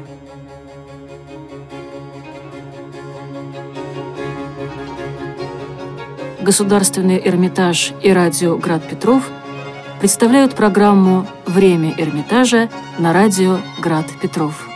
Государственный Эрмитаж и радио «Град Петров» представляют программу «Время Эрмитажа» на радио «Град Петров».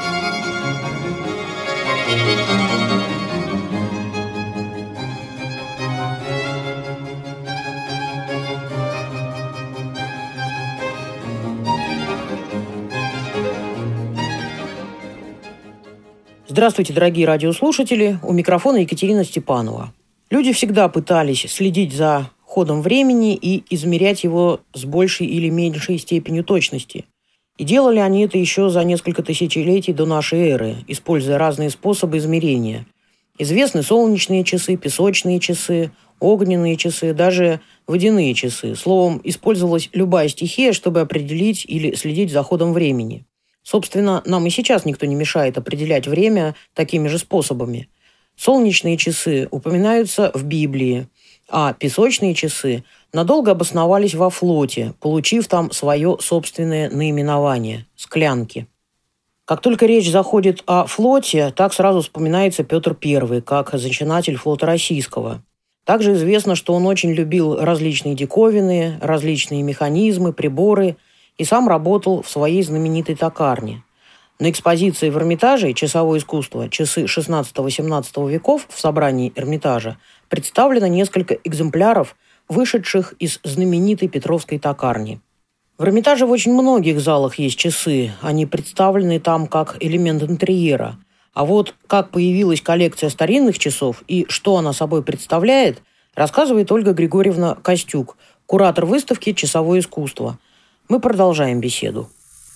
Здравствуйте, дорогие радиослушатели! У микрофона Екатерина Степанова. Люди всегда пытались следить за ходом времени и измерять его с большей или меньшей степенью точности. И делали они это еще за несколько тысячелетий до нашей эры, используя разные способы измерения. Известны солнечные часы, песочные часы, огненные часы, даже водяные часы. Словом, использовалась любая стихия, чтобы определить или следить за ходом времени. Собственно, нам и сейчас никто не мешает определять время такими же способами. Солнечные часы упоминаются в Библии, а песочные часы надолго обосновались во флоте, получив там свое собственное наименование – склянки. Как только речь заходит о флоте, так сразу вспоминается Петр I, как зачинатель флота российского. Также известно, что он очень любил различные диковины, различные механизмы, приборы и сам работал в своей знаменитой токарне. На экспозиции в Эрмитаже «Часовое искусство. Часы XVI-XVIII веков» в собрании Эрмитажа представлено несколько экземпляров, вышедших из знаменитой Петровской токарни. В Эрмитаже в очень многих залах есть часы, они представлены там как элемент интерьера. А вот как появилась коллекция старинных часов и что она собой представляет, рассказывает Ольга Григорьевна Костюк, куратор выставки «Часовое искусство». Мы продолжаем беседу.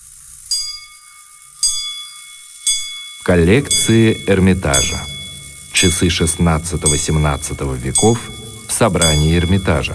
Коллекции Эрмитажа. Часы XVI-XVII веков в собрании Эрмитажа.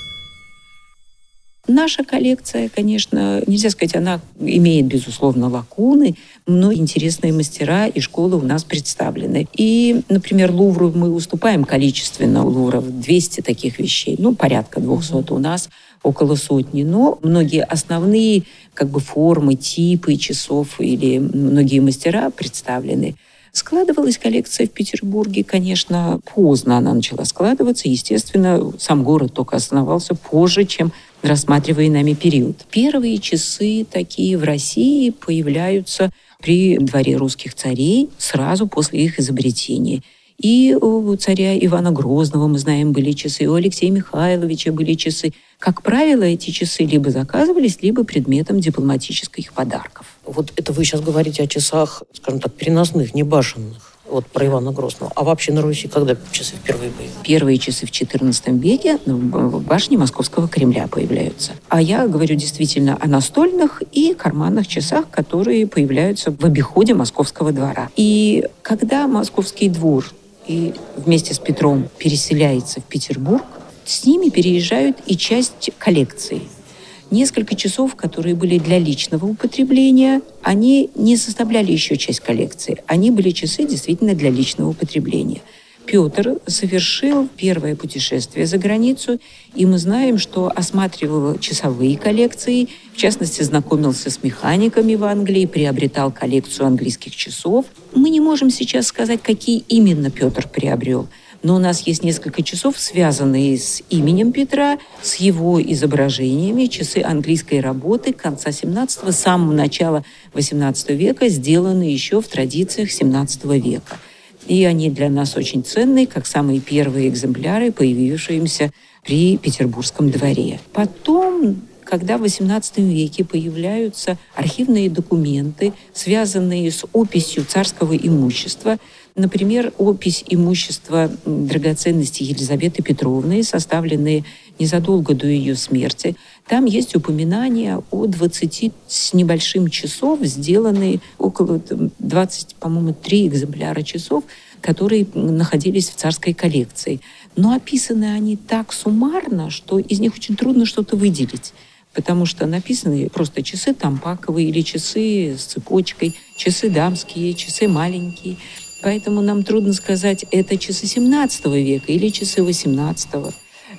Наша коллекция, конечно, нельзя сказать, она имеет, безусловно, лакуны, но интересные мастера и школы у нас представлены. И, например, Лувру мы уступаем количественно, у Лувра 200 таких вещей, порядка 200 у нас, около сотни. Но многие основные формы, типы часов или многие мастера представлены. Складывалась коллекция в Петербурге, конечно, поздно она начала складываться. Естественно, сам город только основался позже, чем рассматриваемый нами период. Первые часы такие в России появляются при дворе русских царей сразу после их изобретения. И у царя Ивана Грозного, мы знаем, были часы, у Алексея Михайловича были часы. Как правило, эти часы либо заказывались, либо предметом дипломатических подарков. Вот это вы сейчас говорите о часах, скажем так, переносных, не башенных. Вот про Ивана Грозного. А вообще на Руси когда часы впервые появились? Первые часы в XIV веке в башне Московского Кремля появляются. А я говорю действительно о настольных и карманных часах, которые появляются в обиходе Московского двора. И когда Московский двор и вместе с Петром переселяется в Петербург, с ними переезжают и часть коллекции. Несколько часов, которые были для личного употребления, они не составляли еще часть коллекции. Они были часы действительно для личного употребления. Петр совершил первое путешествие за границу, и мы знаем, что осматривал часовые коллекции, в частности, знакомился с механиками в Англии, приобретал коллекцию английских часов. Мы не можем сейчас сказать, какие именно Петр приобрел, но у нас есть несколько часов, связанные с именем Петра, с его изображениями, часы английской работы конца XVII, самого начала XVIII века, сделаны еще в традициях XVII века. И они для нас очень ценные, как самые первые экземпляры, появившиеся при Петербургском дворе. Потом, когда в XVIII веке появляются архивные документы, связанные с описью царского имущества, например, опись имущества драгоценностей Елизаветы Петровны, составленные незадолго до ее смерти. Там есть упоминания о 20 с небольшим часов, сделанные около 20, по-моему, 3 экземпляра часов, которые находились в царской коллекции. Но описаны они так суммарно, что из них очень трудно что-то выделить. Потому что написаны просто часы тампаковые или часы с цепочкой, часы дамские, часы маленькие. Поэтому нам трудно сказать, это часы XVII века или часы XVIII.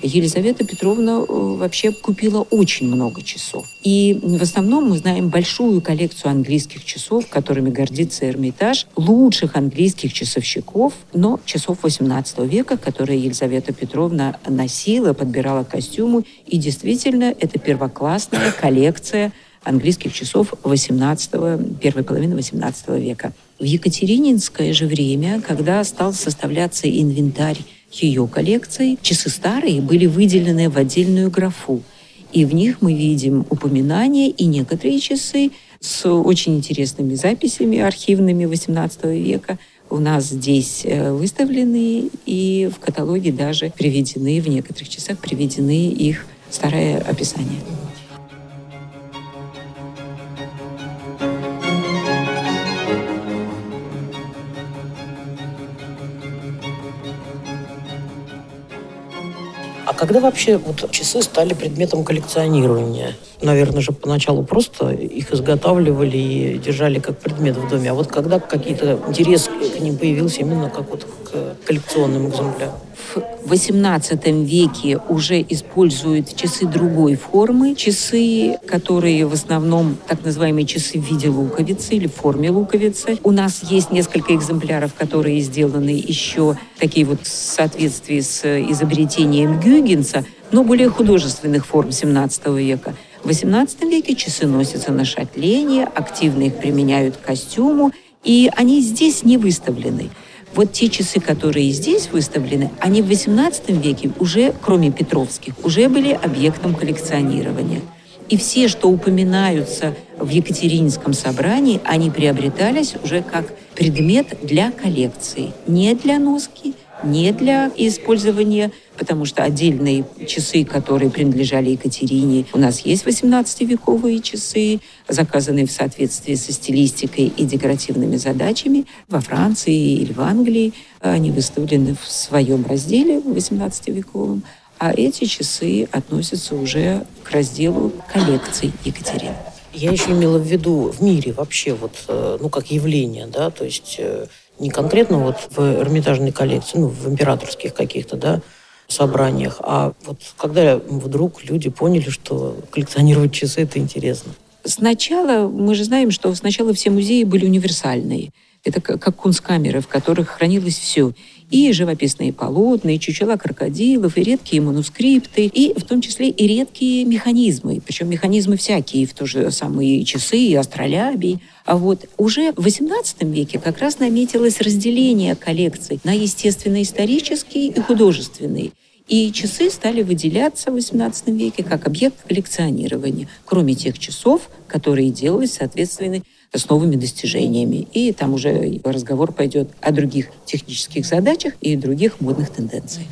Елизавета Петровна вообще купила очень много часов. И в основном мы знаем большую коллекцию английских часов, которыми гордится Эрмитаж, лучших английских часовщиков, но часов XVIII века, которые Елизавета Петровна носила, подбирала к костюму. И действительно, это первоклассная коллекция английских часов первой половины XVIII века. В екатерининское же время, когда стал составляться инвентарь ее коллекции, часы старые были выделены в отдельную графу. И в них мы видим упоминания и некоторые часы с очень интересными записями архивными XVIII века. У нас здесь выставлены, и в каталоге даже приведены, в некоторых часах приведены их старое описание. А когда вообще часы стали предметом коллекционирования? Наверное же поначалу просто их изготавливали и держали как предмет в доме. А вот когда какие-то интерес к ним появился именно как к коллекционным экземплярам? В XVIII веке уже используют часы другой формы. Часы, которые в основном так называемые часы в виде луковицы или в форме луковицы. У нас есть несколько экземпляров, которые сделаны еще такие в соответствии с изобретением Гюйгенса, но более художественных форм XVII века. В XVIII веке часы носятся на шатлении, активно их применяют к костюму, и они здесь не выставлены. Вот те часы, которые здесь выставлены, они в XVIII веке уже, кроме петровских, уже были объектом коллекционирования. И все, что упоминаются в Екатерининском собрании, они приобретались уже как предмет для коллекции. Не для носки, не для использования, потому что отдельные часы, которые принадлежали Екатерине, у нас есть 18-вековые часы, заказанные в соответствии со стилистикой и декоративными задачами. Во Франции или в Англии они выставлены в своем разделе 18-вековом, а эти часы относятся уже к разделу коллекций Екатерины. Я еще имела в виду в мире вообще, как явление, да, то есть не конкретно в Эрмитажной коллекции, в императорских каких-то, собраниях, а когда вдруг люди поняли, что коллекционировать часы – это интересно. Сначала, мы же знаем, что сначала все музеи были универсальные. Это как кунсткамеры, в которых хранилось все. И живописные полотна, и чучела крокодилов, и редкие манускрипты, и в том числе и редкие механизмы. Причем механизмы всякие, в то же самые часы, и астролябий. А уже в XVIII веке как раз наметилось разделение коллекций на естественно-исторические и художественные. И часы стали выделяться в XVIII веке как объект коллекционирования, кроме тех часов, которые делались, соответственно, с новыми достижениями. И там уже разговор пойдет о других технических задачах и других модных тенденциях.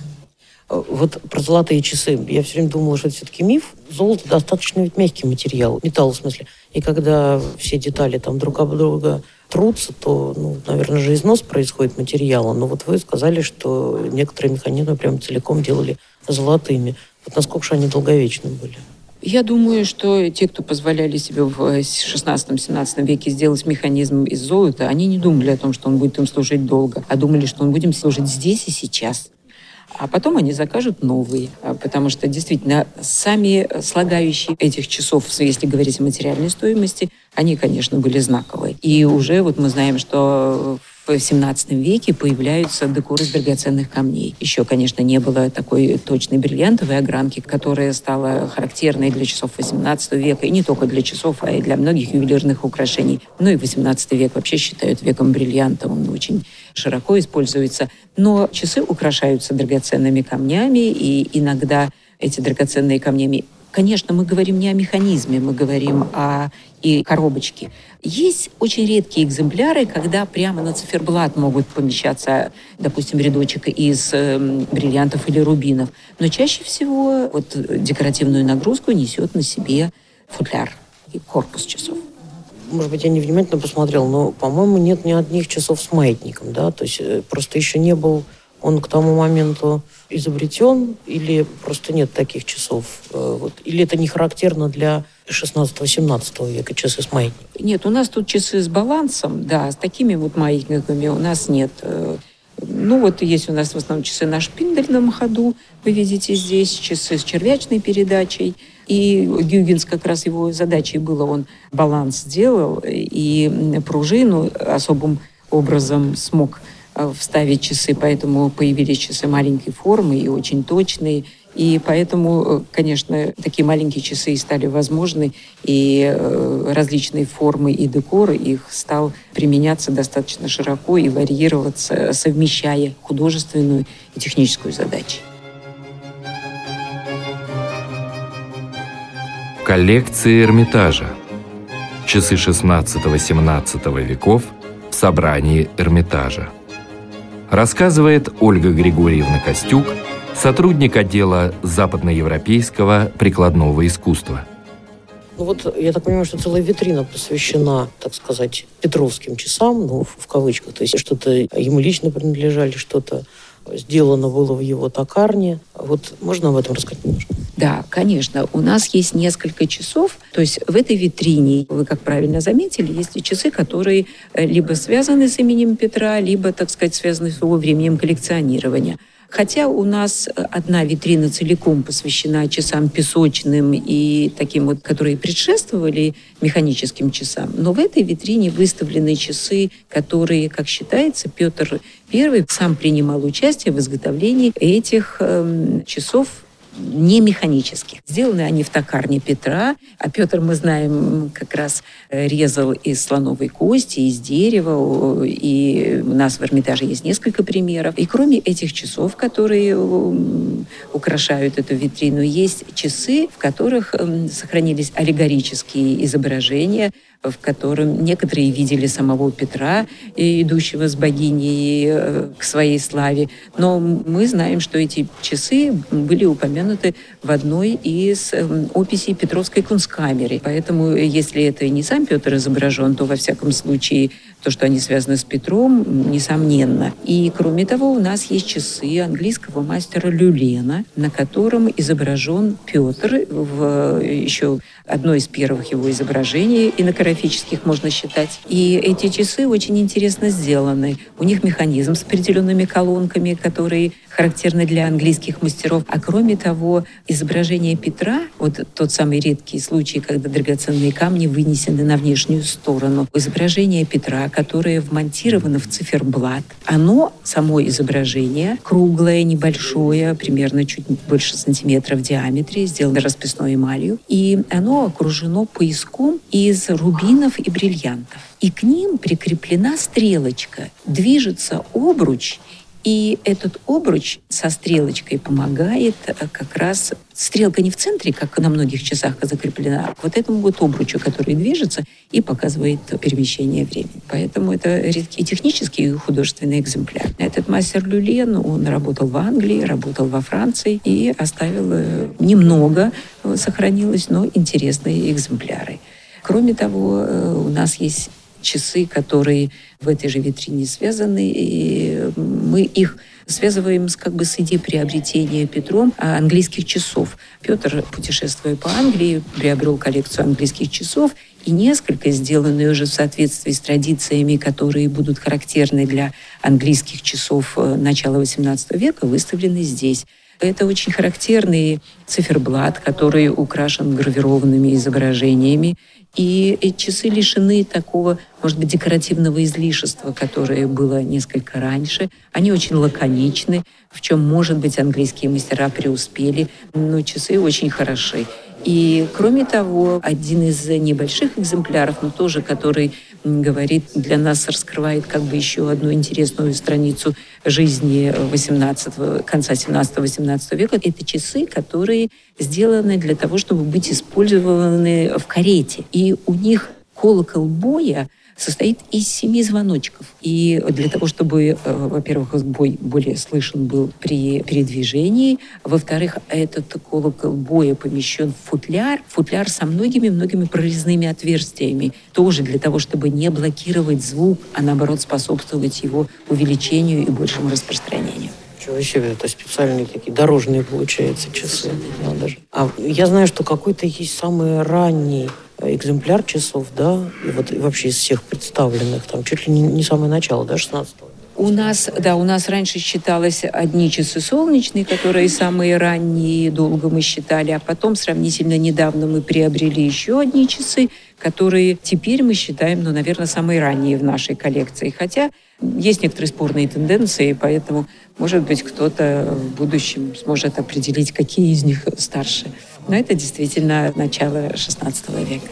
Про золотые часы. Я все время думала, что это все-таки миф. Золото достаточно ведь мягкий материал, металл в смысле. И когда все детали друг об друга трутся, то, наверное же, износ происходит материала. Но вы сказали, что некоторые механизмы прям целиком делали золотыми. Насколько же они долговечны были? Я думаю, что те, кто позволяли себе в XVI-XVII веке сделать механизм из золота, они не думали о том, что он будет им служить долго, а думали, что он будет им служить здесь и сейчас. А потом они закажут новые, потому что действительно сами слагающие этих часов, если говорить о материальной стоимости, они, конечно, были знаковые. И уже мы знаем, что в XVII веке появляются декоры из драгоценных камней. Еще, конечно, не было такой точной бриллиантовой огранки, которая стала характерной для часов XVIII века, и не только для часов, а и для многих ювелирных украшений. И XVIII век вообще считают веком бриллианта, он очень широко используется. Но часы украшаются драгоценными камнями, и иногда эти драгоценные камнями... Конечно, мы говорим не о механизме, мы говорим о коробочке. Есть очень редкие экземпляры, когда прямо на циферблат могут помещаться, допустим, рядочек из бриллиантов или рубинов. Но чаще всего декоративную нагрузку несет на себе футляр и корпус часов. Может быть, я невнимательно посмотрела, но, по-моему, нет ни одних часов с маятником, да? То есть просто еще не был он к тому моменту изобретен, или просто нет таких часов? Или это не характерно для XVI-XVII века, часы с маятником? Нет, у нас тут часы с балансом, да, с такими маятниками у нас нет. Есть у нас в основном часы на шпиндельном ходу. Вы видите здесь часы с червячной передачей. И Гюйгенс как раз его задачей было, он баланс сделал, и пружину особым образом смог вставить часы, поэтому появились часы маленькой формы и очень точные. И поэтому, конечно, такие маленькие часы стали возможны, и различные формы и декор их стал применяться достаточно широко и варьироваться, совмещая художественную и техническую задачи. Коллекции Эрмитажа. Часы 16-17 веков в собрании Эрмитажа. Рассказывает Ольга Григорьевна Костюк, сотрудник отдела западноевропейского прикладного искусства. Я так понимаю, что целая витрина посвящена, так сказать, петровским часам, в кавычках. То есть что-то ему лично принадлежали, что-то сделано было в его токарне. Можно об этом рассказать немножко? Да, конечно. У нас есть несколько часов. То есть в этой витрине, вы как правильно заметили, есть часы, которые либо связаны с именем Петра, либо, так сказать, связаны с его временем коллекционирования. Хотя у нас одна витрина целиком посвящена часам песочным и таким которые предшествовали механическим часам. Но в этой витрине выставлены часы, которые, как считается, Петр I сам принимал участие в изготовлении этих часов не механических. Сделаны они в токарне Петра, а Петр, мы знаем, как раз резал из слоновой кости, из дерева, и у нас в Эрмитаже есть несколько примеров. И кроме этих часов, которые украшают эту витрину, есть часы, в которых сохранились аллегорические изображения, в котором некоторые видели самого Петра, идущего с богиней к своей славе. Но мы знаем, что эти часы были упомянуты в одной из описей Петровской кунсткамеры. Поэтому, если это не сам Петр изображен, то, во всяком случае, то, что они связаны с Петром, несомненно. И, кроме того, у нас есть часы английского мастера Люлена, на котором изображен Петр в еще одно из первых его изображений инокографических, можно считать. И эти часы очень интересно сделаны. У них механизм с определенными колонками, которые характерны для английских мастеров. А кроме того, изображение Петра, тот самый редкий случай, когда драгоценные камни вынесены на внешнюю сторону, изображение Петра, которое вмонтировано в циферблат, само изображение, круглое, небольшое, примерно чуть больше сантиметра в диаметре, сделано расписной эмалью, и оно окружено пояском из рубинов и бриллиантов. И к ним прикреплена стрелочка. Движется обруч, и этот обруч со стрелочкой помогает как раз... Стрелка не в центре, как на многих часах закреплена, а этому обручу, который движется и показывает перемещение времени. Поэтому это редкий технический и художественный экземпляр. Этот мастер Люлен, он работал в Англии, работал во Франции и оставил немного, сохранилось, но интересные экземпляры. Кроме того, у нас есть часы, которые в этой же витрине связаны, и мы их связываем с идеей приобретения Петром английских часов. Петр, путешествуя по Англии, приобрел коллекцию английских часов, и несколько, сделанные уже в соответствии с традициями, которые будут характерны для английских часов начала XVIII века, выставлены здесь. Это очень характерный циферблат, который украшен гравированными изображениями. И эти часы лишены такого, может быть, декоративного излишества, которое было несколько раньше. Они очень лаконичны, в чем, может быть, английские мастера преуспели, но часы очень хороши. И, кроме того, один из небольших экземпляров, но тоже который говорит, для нас раскрывает еще одну интересную страницу жизни конца 17-18 века. Это часы, которые сделаны для того, чтобы быть использованы в карете. И у них колокол боя состоит из 7 звоночков. И для того, чтобы, во-первых, бой более слышен был при передвижении, во-вторых, этот колокол боя помещен в футляр со многими-многими прорезными отверстиями, тоже для того, чтобы не блокировать звук, а наоборот способствовать его увеличению и большему распространению. Ничего себе, это специальные такие дорожные, получается, часы. Я знаю, что какой-то есть самый ранний экземпляр часов, да, и вообще из всех представленных, там чуть ли не самое начало, да, 16-го. У нас раньше считалось одни часы солнечные, которые самые ранние, долго мы считали, а потом сравнительно недавно мы приобрели еще одни часы, которые теперь мы считаем, наверное, самые ранние в нашей коллекции. Хотя есть некоторые спорные тенденции, поэтому, может быть, кто-то в будущем сможет определить, какие из них старше. Но это действительно начало XVI века.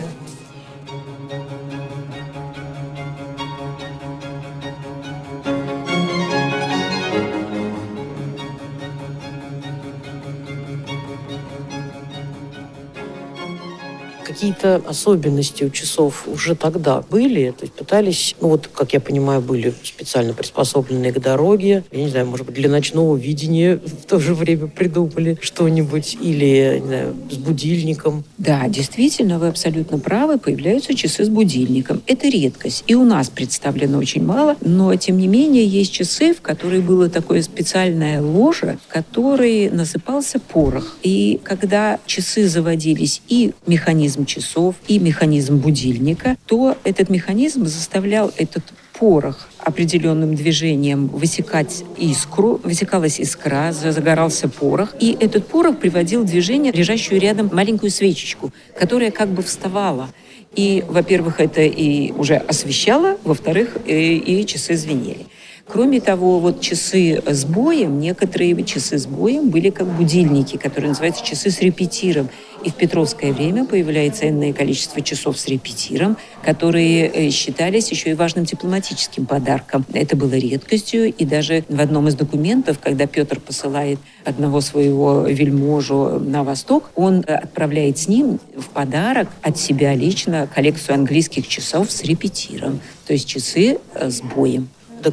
Какие-то особенности у часов уже тогда были? То есть пытались, как я понимаю, были специально приспособленные к дороге. Я не знаю, может быть, для ночного видения в то же время придумали что-нибудь. Или, не знаю, с будильником. Да, действительно, вы абсолютно правы. Появляются часы с будильником. Это редкость. И у нас представлено очень мало. Но, тем не менее, есть часы, в которые было такое специальное ложе, в которое насыпался порох. И когда часы заводились, и механизм часов, и механизм будильника, то этот механизм заставлял этот порох определенным движением высекать искру, высекалась искра, загорался порох, и этот порох приводил в движение лежащую рядом маленькую свечечку, которая как бы вставала. И, во-первых, это и уже освещало, во-вторых, и часы звенели. Кроме того, часы с боем, некоторые часы с боем были как будильники, которые называются часы с репетиром. И в Петровское время появляется энное количество часов с репетиром, которые считались еще и важным дипломатическим подарком. Это было редкостью, и даже в одном из документов, когда Петр посылает одного своего вельможу на восток, он отправляет с ним в подарок от себя лично коллекцию английских часов с репетиром, то есть часы с боем.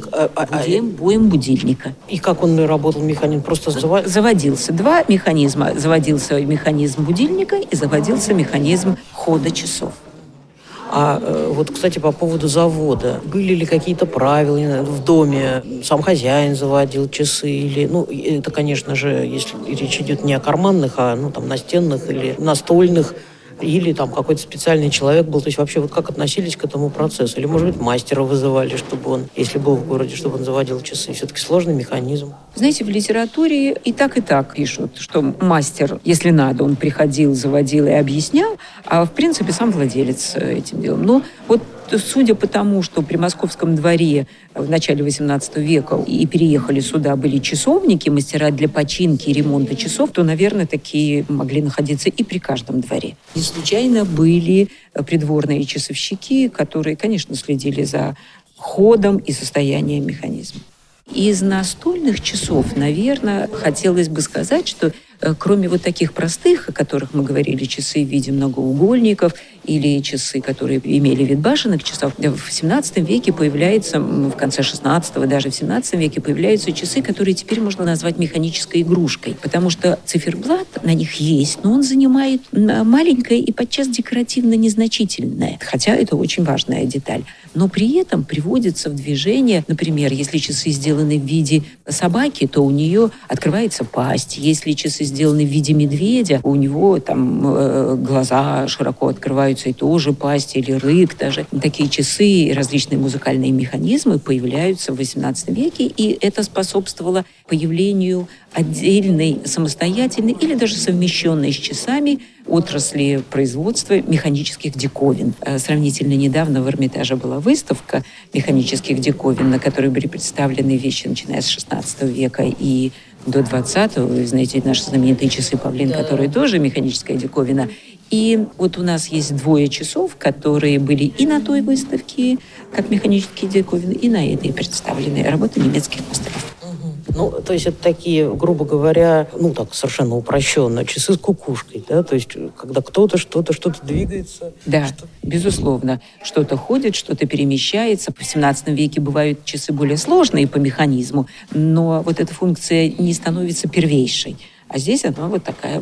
Боем будильника. И как он работал, механизм? Просто заводился два механизма. Заводился механизм будильника и заводился механизм хода часов. Кстати, по поводу завода. Были ли какие-то правила, не знаю, в доме? Сам хозяин заводил часы? Или, это, конечно же, если речь идет не о карманных, а настенных или настольных, или там какой-то специальный человек был. То есть вообще как относились к этому процессу? Или, может быть, мастера вызывали, чтобы он, если был в городе, чтобы он заводил часы? Все-таки сложный механизм. Знаете, в литературе и так пишут, что мастер, если надо, он приходил, заводил и объяснял, а в принципе сам владелец этим делом. Но судя по тому, что при Московском дворе в начале XVIII века и переехали сюда были часовники, мастера для починки и ремонта часов, то, наверное, такие могли находиться и при каждом дворе. Не случайно были придворные часовщики, которые, конечно, следили за ходом и состоянием механизма. Из настольных часов, наверное, хотелось бы сказать, что кроме таких простых, о которых мы говорили, часы в виде многоугольников или часы, которые имели вид башенных часов, в XVII веке появляются, в конце XVI, даже в XVII веке появляются часы, которые теперь можно назвать механической игрушкой, потому что циферблат на них есть, но он занимает маленькое и подчас декоративно незначительное, хотя это очень важная деталь. Но при этом приводится в движение, например, если часы сделаны в виде собаки, то у нее открывается пасть. Если часы сделаны в виде медведя, у него глаза широко открываются, и тоже пасть, или рык даже. Такие часы и различные музыкальные механизмы появляются в XVIII веке, и это способствовало появлению отдельной, самостоятельной или даже совмещенной с часами отрасли производства механических диковин. Сравнительно недавно в Эрмитаже была выставка механических диковин, на которой были представлены вещи, начиная с XVI века и до 20-го. Вы знаете, наши знаменитые часы Павлин, которые тоже механическая диковина. И у нас есть 2 часов, которые были и на той выставке, как механические диковины, и на этой представлены работы немецких мастеров. То есть это такие, грубо говоря, совершенно упрощенно, часы с кукушкой, да? То есть когда кто-то что-то двигается. Да, безусловно. Что-то ходит, что-то перемещается. В XVII веке бывают часы более сложные по механизму, но эта функция не становится первейшей. А здесь она такая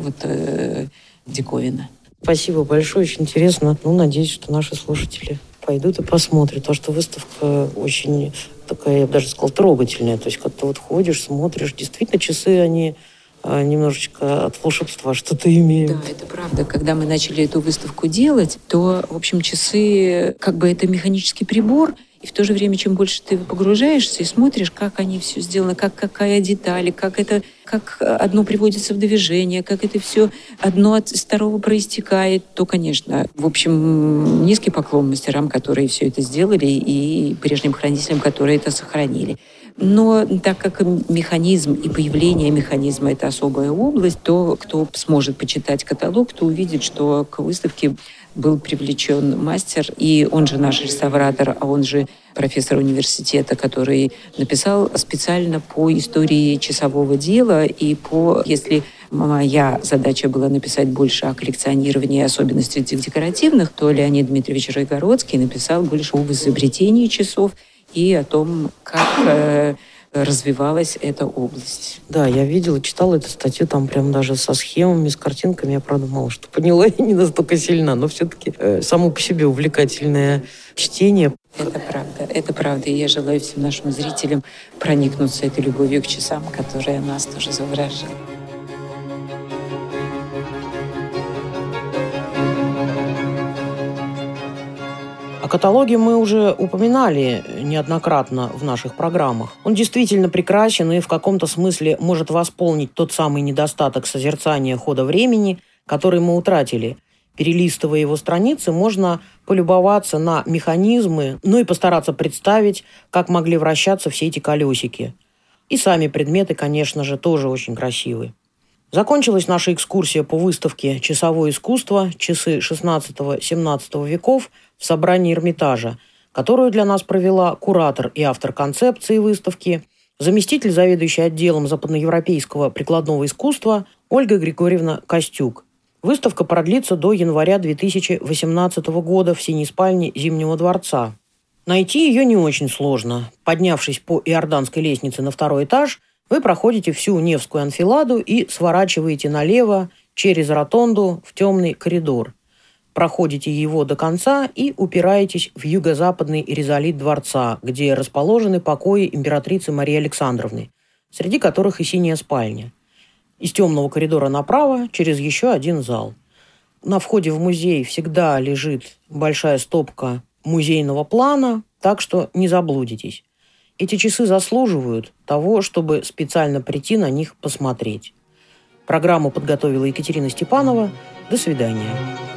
диковина. Спасибо большое, очень интересно. Надеюсь, что наши слушатели пойдут и посмотрят. Потому что выставка очень такая, я бы даже сказала, трогательная. То есть как-то ходишь, смотришь. Действительно, часы, они немножечко от волшебства что-то имеют. Да, это правда. Когда мы начали эту выставку делать, то, в общем, часы, это механический прибор, И в то же время, чем больше ты погружаешься и смотришь, как они все сделаны, какая деталь, как одно приводится в движение, как это все одно от второго проистекает, то, конечно, в общем, низкий поклон мастерам, которые все это сделали, и прежним хранителям, которые это сохранили. Но так как механизм и появление механизма – это особая область, то кто сможет почитать каталог, то увидит, что к выставке был привлечен мастер, и он же наш реставратор, а он же профессор университета, который написал специально по истории часового дела и если моя задача была написать больше о коллекционировании и особенностях декоративных, то Леонид Дмитриевич Райгородский написал больше об изобретении часов и о том, как развивалась эта область. Да, я видела, читала эту статью, там прям даже со схемами, с картинками. Я, правда, мало что поняла, и не настолько сильна, но все-таки само по себе увлекательное чтение. Это правда. И я желаю всем нашим зрителям проникнуться этой любовью к часам, которая нас тоже завораживает. О каталоге мы уже упоминали неоднократно в наших программах. Он действительно прекрасен и в каком-то смысле может восполнить тот самый недостаток созерцания хода времени, который мы утратили. Перелистывая его страницы, можно полюбоваться на механизмы, ну и постараться представить, как могли вращаться все эти колесики. И сами предметы, конечно же, тоже очень красивые. Закончилась наша экскурсия по выставке «Часовое искусство. Часы XVI-XVII веков» в собрании Эрмитажа, которую для нас провела куратор и автор концепции выставки, заместитель заведующей отделом западноевропейского прикладного искусства Ольга Григорьевна Костюк. Выставка продлится до января 2018 года в синей спальне Зимнего дворца. Найти ее не очень сложно. Поднявшись по Иорданской лестнице на второй этаж, вы проходите всю Невскую анфиладу и сворачиваете налево через ротонду в темный коридор. Проходите его до конца и упираетесь в юго-западный ризолит дворца, где расположены покои императрицы Марии Александровны, среди которых и синяя спальня. Из темного коридора направо через еще один зал. На входе в музей всегда лежит большая стопка музейного плана, так что не заблудитесь. Эти часы заслуживают того, чтобы специально прийти на них посмотреть. Программу подготовила Екатерина Степанова. До свидания.